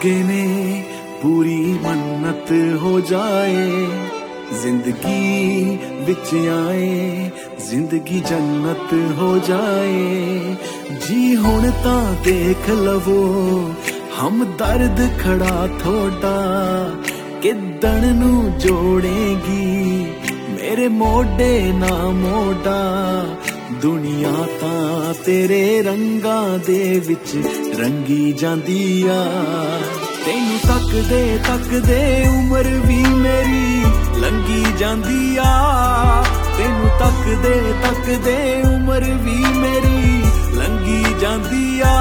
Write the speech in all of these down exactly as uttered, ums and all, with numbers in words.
ਮੰਗੇ ਨੇ ਪੂਰੀ ਮੰਨਤ ਹੋ ਜਾਏ, ਜ਼ਿੰਦਗੀ ਵਿੱਚ ਆਏ ਜ਼ਿੰਦਗੀ ਜੰਨਤ ਹੋ ਜਾਏ। ਜੀ ਹੁਣ ਤਾਂ ਦੇਖ ਲਵੋ ਹਮਦਰਦ ਖੜਾ ਥੋੜਾ, ਕਿੱਦਣ ਨੂੰ ਜੋੜੇਗੀ ਮੇਰੇ ਮੋਢੇ ਨਾ ਮੋਢਾ। ਦੁਨੀਆ ਤਾਂ ਤੇਰੇ ਰੰਗਾਂ ਦੇ ਵਿੱਚ ਰੰਗੀ ਜਾਂਦੀ ਆ, ਤੈਨੂੰ ਤੱਕਦੇ ਤੱਕਦੇ ਉਮਰ ਵੀ ਮੇਰੀ ਲੰਘੀ ਜਾਂਦੀ ਆ। ਤੈਨੂੰ ਤੱਕਦੇ ਤੱਕਦੇ ਉਮਰ ਵੀ ਮੇਰੀ ਲੰਘੀ ਜਾਂਦੀ ਆ।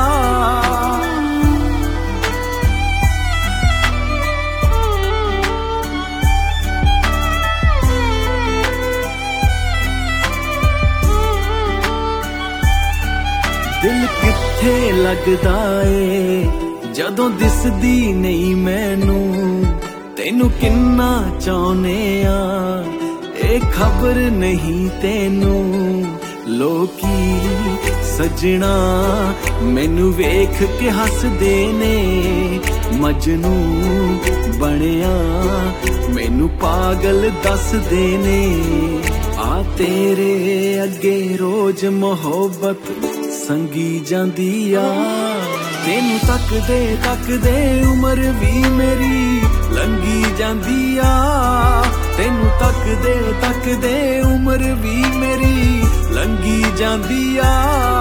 ਦਿਲ ਕਿੱਥੇ ਲੱਗਦਾ ਏ ਜਦੋਂ ਦਿਸਦੀ ਨਹੀਂ ਮੈਨੂੰ, ਤੈਨੂੰ ਕਿੰਨਾ ਚਾਹੁੰਨੇ ਆ ਇਹ ਖਬਰ ਨਹੀਂ ਤੈਨੂੰ। ਲੋਕੀ ਸਜਣਾ ਮੈਨੂੰ ਵੇਖ ਕੇ ਹੱਸਦੇ ਨੇ, ਮਜਨੂ ਬਣਿਆ ਮੈਨੂੰ ਪਾਗਲ ਦੱਸਦੇ ਨੇ। ਆ ਤੇਰੇ ਅੱਗੇ ਰੋਜ਼ ਮੁਹੱਬਤ ਸੰਗੀ ਜਾਂਦੀ ਆ, ਤੈਨੂੰ ਤੱਕਦੇ ਤੱਕਦੇ ਉਮਰ ਵੀ ਮੇਰੀ ਲੰਘੀ ਜਾਂਦੀ ਆ। ਤੈਨੂੰ ਤੱਕਦੇ ਤੱਕਦੇ ਉਮਰ ਵੀ ਮੇਰੀ ਲੰਘੀ ਜਾਂਦੀ ਆ।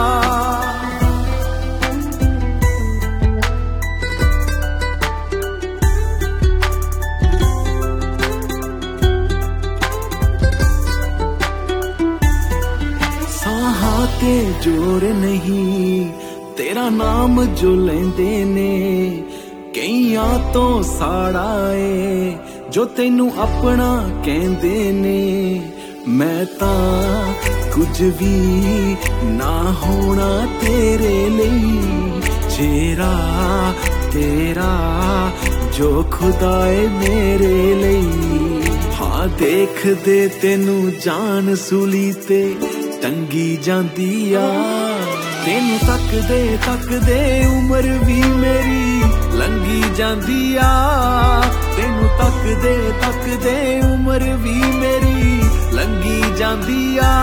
ਸਾਹਾਂ ਤੇ ਜੋਰ ਨਹੀਂ ਤੇਰਾ ਨਾਮ ਜੋ ਲੈਂਦੇ ਨੇ, ਕਈਆਂ ਤੋਂ ਸਾੜਾ ਏ ਜੋ ਤੈਨੂੰ ਆਪਣਾ ਕਹਿੰਦੇ ਨੇ। ਮੈਂ ਤਾਂ ਕੁਝ ਵੀ ਨਾ ਹੋਣਾ ਤੇਰੇ ਲਈ, ਚਿਹਰਾ ਤੇਰਾ ਜੋ ਖੁਦਾ ਏ ਮੇਰੇ ਲਈ। ਹਾਂ ਦੇਖਦੇ ਤੈਨੂੰ ਜਾਨ ਸੂਲੀ ਤੇ ਟੰਗੀ ਜਾਂਦੀ ਆ, ਤੈਨੂੰ ਤੱਕਦੇ ਤੱਕਦੇ ਉਮਰ ਵੀ ਮੇਰੀ ਲੰਘੀ ਜਾਂਦੀ ਆ। ਤੈਨੂੰ ਤੱਕਦੇ ਤੱਕਦੇ ਉਮਰ ਵੀ ਮੇਰੀ ਲੰਘੀ ਜਾਂਦੀ ਆ।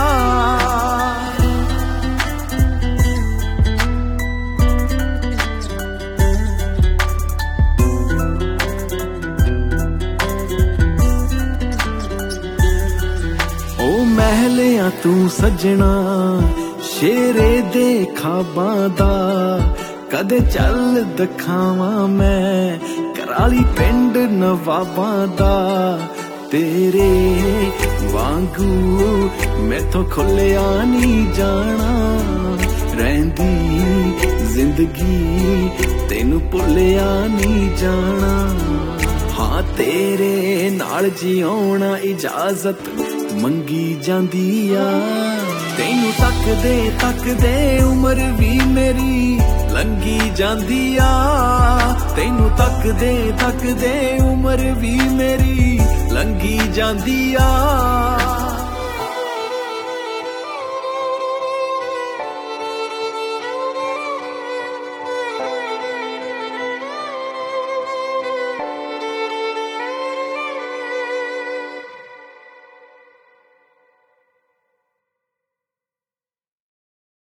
ਓ ਮਹਿਲਿਆਂ ਤੂੰ ਸਜਣਾ ਸ਼ੇਰੇ ਦੇ ਖਾਬਾਂ ਦਾ, ਕਦੇ ਚੱਲ ਦਿਖਾਵਾਂ ਮੈਂ ਕਰਾਲੀ ਪਿੰਡ ਨਵਾਬਾਂ ਦਾ। ਤੇਰੇ ਵਾਂਗੂ ਮੈਥੋਂ ਖੁੱਲਿਆ ਨਹੀਂ ਜਾਣਾ, ਰਹਿੰਦੀ ਜ਼ਿੰਦਗੀ ਤੈਨੂੰ ਭੁੱਲਿਆ ਨਹੀਂ ਜਾਣਾ। ਹਾਂ ਤੇਰੇ ਨਾਲ ਜਿਉਣਾ ਇਜਾਜ਼ਤ ਮੰਗੀ ਜਾਂਦੀ ਆ, ਤੈਨੂੰ ਤੱਕਦੇ ਤੱਕਦੇ ਉਮਰ ਵੀ ਮੇਰੀ ਲੰਘੀ ਜਾਂਦੀ ਆ। ਤੈਨੂੰ ਤੱਕਦੇ ਤੱਕਦੇ ਉਮਰ ਵੀ ਮੇਰੀ ਲੰਘੀ ਜਾਂਦੀ ਆ।